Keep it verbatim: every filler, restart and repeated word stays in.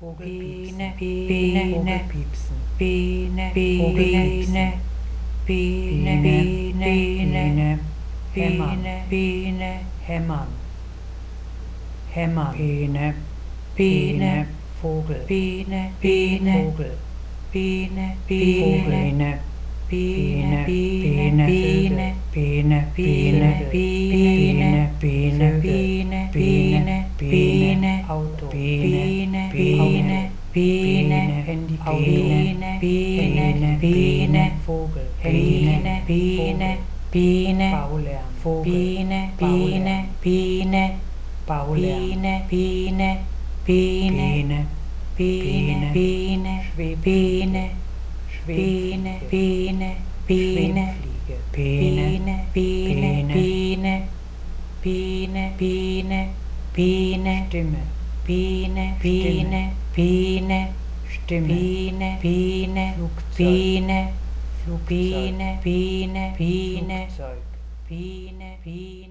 Vogelpiepsen, Biene, Vogelpiepsen, Biene, Vogelpiepsen, Biene, Biene, Biene, Biene, Biene, hämmern, hämmern, Biene, Biene, Vogel, Biene, Biene, Vogel, Biene, Biene, Biene, Biene, Biene, Biene, Biene, Biene, Biene, Biene, Biene, Biene, Biene, Biene, Biene, Auto, Biene, Biene, Biene, Biene, Handy, Biene, Biene, Biene, Vogel, Biene, Biene, Biene, Baulärm, Vogel, Biene, Biene, Biene, Baulärm, Biene, Biene, Biene, Biene, Biene, Biene, Biene, Biene, Schwebfliege, Biene, Biene, Schwebfliege, Biene, Biene, Biene, Biene, Biene, Biene, Stimme, Biene, Biene, Biene, Stimme, Biene, Biene, Flugzeug, Biene, Flugzeug, Biene, Biene, Biene, Flugzeug, Biene, Biene.